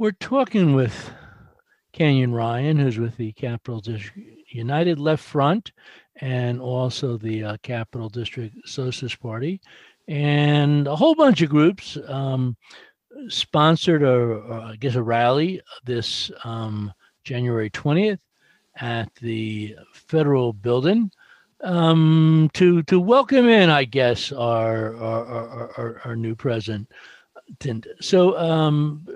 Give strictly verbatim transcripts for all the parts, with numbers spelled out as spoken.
We're talking with Kenyon Ryan, who's with the Capital District United Left Front and also the uh, Capital District Socialist Party, and a whole bunch of groups um, sponsored, a, or I guess, a rally this um, January twentieth at the Federal Building um, to to welcome in, I guess, our our, our, our, our new president. So, um,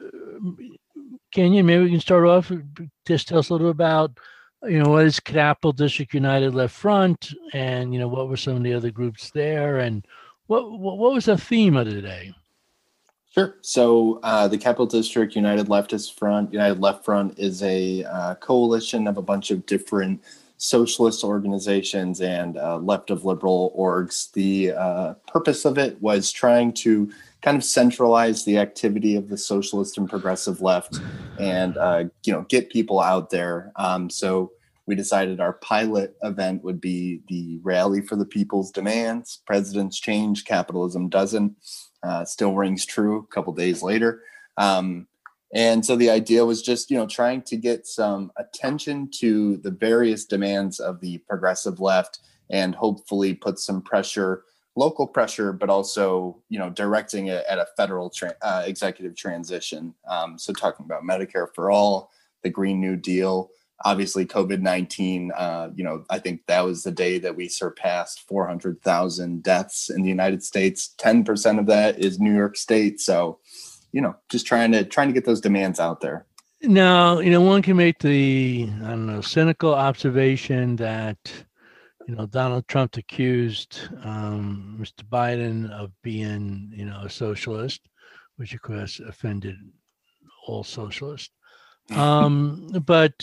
Kenyon, maybe we can start off. Just tell us a little about, you know, what is Capital District United Left Front, and you know, what were some of the other groups there, and what what, what was the theme of the day? Sure. So uh, the Capital District United Leftist Front, United Left Front, is a uh, coalition of a bunch of different socialist organizations and uh, left of liberal orgs. The uh, purpose of it was trying to kind of centralize the activity of the socialist and progressive left, and uh, you know, get people out there. Um, so we decided our pilot event would be the Rally for the People's Demands. Presidents change, capitalism doesn't. Uh, still rings true a couple days later. Um, and so the idea was just, you know, trying to get some attention to the various demands of the progressive left and hopefully put some pressure, local pressure, but also, you know, directing it at a federal tra- uh, executive transition. Um, so talking about Medicare for all, the Green New Deal, obviously COVID nineteen, uh, you know, I think that was the day that we surpassed four hundred thousand deaths in the United States. ten percent of that is New York State. So, you know, just trying to trying to get those demands out there. Now, you know, one can make the, I don't know, cynical observation that, you know, Donald Trump accused um, Mister Biden of being, you know, a socialist, which of course offended all socialists. Um, but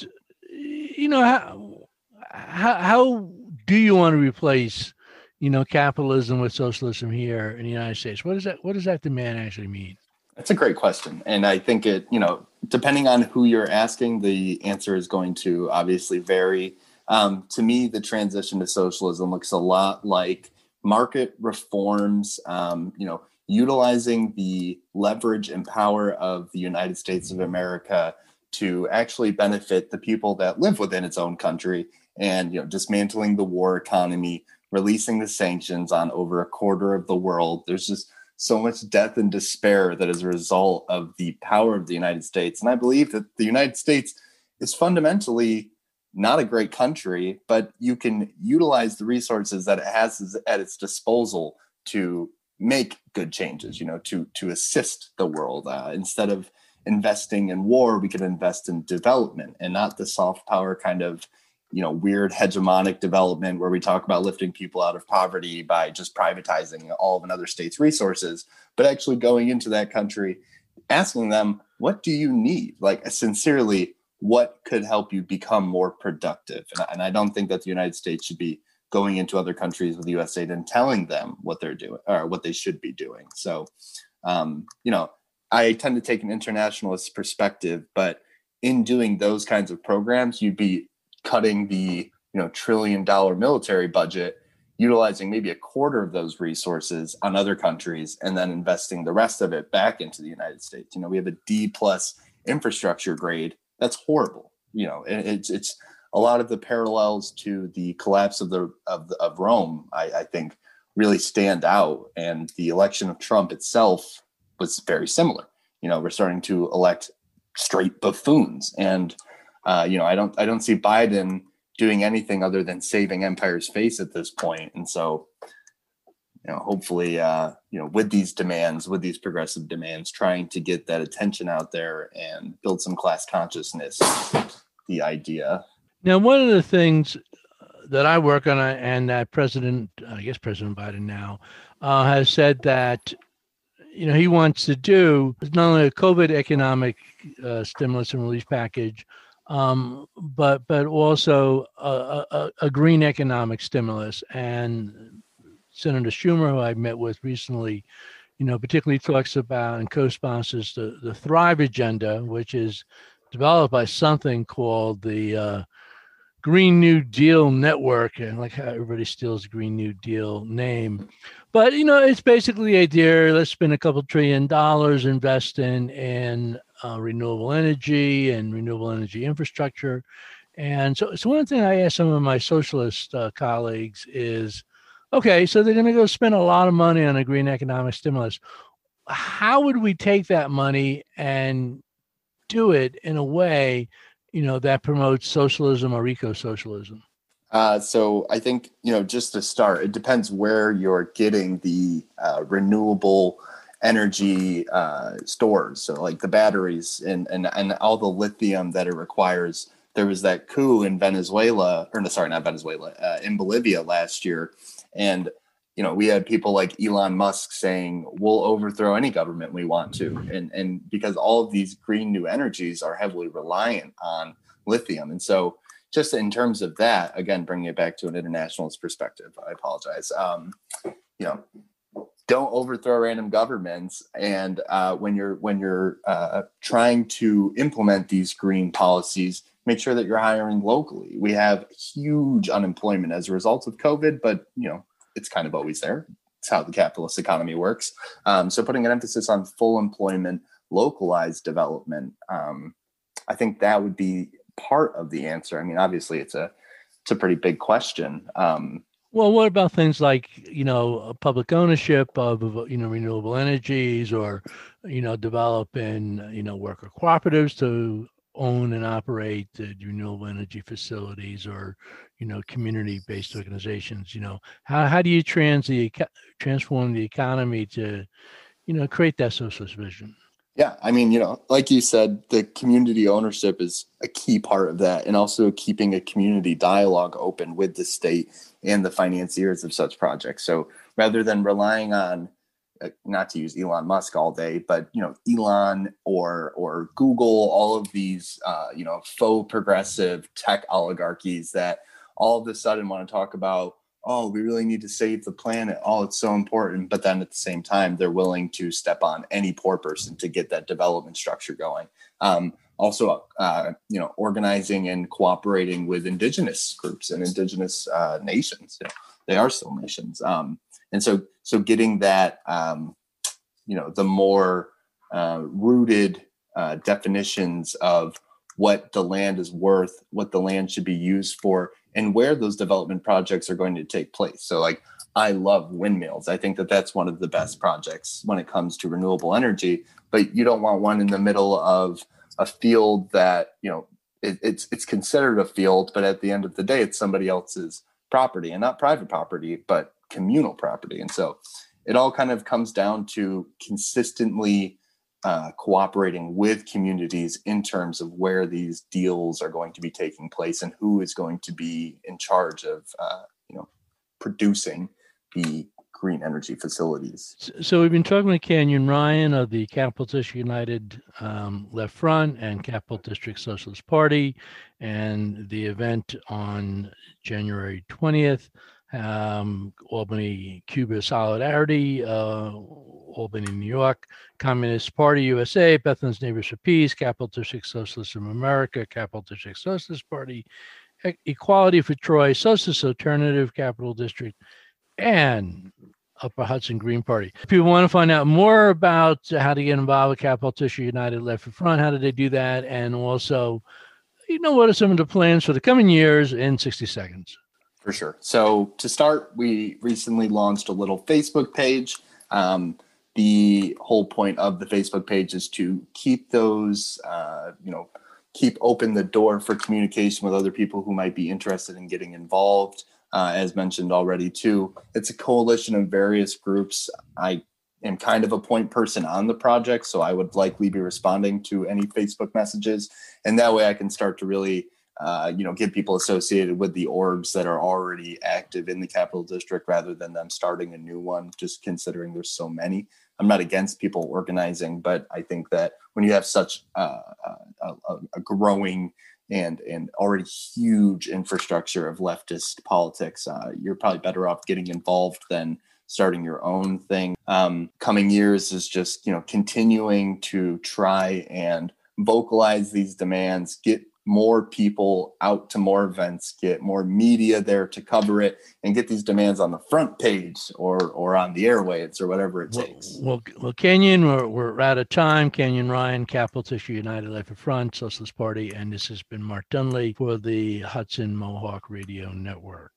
you know, how, how how do you want to replace, you know, capitalism with socialism here in the United States? What does that what does that demand actually mean? That's a great question, and I think it, you know, depending on who you're asking, the answer is going to obviously vary. Um, to me, the transition to socialism looks a lot like market reforms. Um, you know, utilizing the leverage and power of the United States of America to actually benefit the people that live within its own country, and, you know, dismantling the war economy, releasing the sanctions on over a quarter of the world. There's just so much death and despair that is a result of the power of the United States. And I believe that the United States is fundamentally not a great country, but you can utilize the resources that it has at its disposal to make good changes, you know, to, to assist the world. Uh, instead of investing in war, we could invest in development, and not the soft power kind of, you know, weird hegemonic development where we talk about lifting people out of poverty by just privatizing all of another state's resources, but actually going into that country, asking them, what do you need? Like, sincerely, what could help you become more productive? And, and I don't think that the United States should be going into other countries with U S aid and telling them what they're doing or what they should be doing. So, um, you know, I tend to take an internationalist perspective, but in doing those kinds of programs, you'd be cutting the, you know, trillion dollar military budget, utilizing maybe a quarter of those resources on other countries, and then investing the rest of it back into the United States. You know, we have a D plus infrastructure grade. That's horrible. You know, it, it's it's a lot of the parallels to the collapse of the of the, of Rome, I, I think, really stand out, and the election of Trump itself was very similar. You know, we're starting to elect straight buffoons, and uh, you know, I don't, I don't see Biden doing anything other than saving Empire's face at this point. And so, you know, hopefully, uh, you know, with these demands, with these progressive demands, trying to get that attention out there and build some class consciousness, the idea. Now, one of the things that I work on, and that President, I guess President Biden now, uh, has said that, you know, he wants to do not only a COVID economic uh, stimulus and relief package, um, but but also a, a, a green economic stimulus. And Senator Schumer, who I met with recently, you know, particularly talks about and co-sponsors the, the Thrive Agenda, which is developed by something called the uh, Green New Deal Network, and like how everybody steals the Green New Deal name. But, you know, it's basically the idea, let's spend a couple trillion dollars, invest in, in uh, renewable energy and renewable energy infrastructure. And so, so one thing I asked some of my socialist uh, colleagues is, okay, so they're going to go spend a lot of money on a green economic stimulus. How would we take that money and do it in a way, you know, that promotes socialism or eco-socialism? Uh, so I think, you know, just to start, it depends where you're getting the uh, renewable energy uh, stores. So like the batteries and, and, and all the lithium that it requires. There was that coup in Venezuela, or no, sorry, not Venezuela, uh, in Bolivia last year. And, you know, we had people like Elon Musk saying, we'll overthrow any government we want to. And, and because all of these green new energies are heavily reliant on lithium. And so just in terms of that, again, bringing it back to an internationalist perspective, I apologize. Um, you know, don't overthrow random governments. And uh, when you're when you're uh, trying to implement these green policies, make sure that you're hiring locally. We have huge unemployment as a result of COVID, but you know, it's kind of always there. It's how the capitalist economy works. Um, so putting an emphasis on full employment, localized development, um, I think that would be part of the answer. I mean, obviously, it's a it's a pretty big question. Um, well, what about things like, you know, public ownership of, you know, renewable energies, or, you know, developing, you know, worker cooperatives to own and operate the renewable energy facilities, or, you know, community-based organizations? You know, how how do you trans the transform the economy to, you know, create that socialist vision? Yeah, I mean, you know, like you said, the community ownership is a key part of that, and also keeping a community dialogue open with the state and the financiers of such projects. So rather than relying on, uh, not to use Elon Musk all day, but, you know, Elon or or Google, all of these, uh, you know, faux progressive tech oligarchies that all of a sudden want to talk about, oh, we really need to save the planet. Oh, it's so important. But then at the same time, they're willing to step on any poor person to get that development structure going. Um, also, uh, you know, organizing and cooperating with indigenous groups and indigenous uh, nations. You know, they are still nations. Um, and so, so getting that, um, you know, the more uh, rooted uh, definitions of what the land is worth, what the land should be used for, and where those development projects are going to take place. So like, I love windmills. I think that that's one of the best projects when it comes to renewable energy, but you don't want one in the middle of a field that, you know, it, it's, it's considered a field, but at the end of the day, it's somebody else's property, and not private property, but communal property. And so it all kind of comes down to consistently Uh, cooperating with communities in terms of where these deals are going to be taking place and who is going to be in charge of, uh, you know, producing the green energy facilities. So we've been talking with Kenyon Ryan of the Capital District United um, Left Front and Capital District Socialist Party, and the event on January twentieth, um, Albany, Cuba Solidarity, uh, Albany, New York, Communist Party U S A, Bethlehem's Neighbors for Peace, Capital District Socialists of America, Capital District Socialist Party, Equality for Troy, Socialist Alternative Capital District, and Upper Hudson Green Party. If people want to find out more about how to get involved with Capital District United Left Front, how do they do that? And also, you know, what are some of the plans for the coming years in sixty seconds? For sure. So to start, we recently launched a little Facebook page. Um, the whole point of the Facebook page is to keep those, uh, you know, keep open the door for communication with other people who might be interested in getting involved. Uh, as mentioned already, too, it's a coalition of various groups. I am kind of a point person on the project, so I would likely be responding to any Facebook messages. And that way I can start to really, uh, you know, get people associated with the orgs that are already active in the Capital District rather than them starting a new one, just considering there's so many. I'm not against people organizing, but I think that when you have such uh, a, a, a growing and and already huge infrastructure of leftist politics, uh, you're probably better off getting involved than starting your own thing. Um, coming years is just, you know, continuing to try and vocalize these demands, get more people out to more events, get more media there to cover it, and get these demands on the front page or or on the airwaves or whatever it well, takes. Well, well Kenyon, we're, we're out of time. Kenyon Ryan, Capital District United Left Front, Socialist Party, and this has been Mark Dunley for the Hudson Mohawk Radio Network.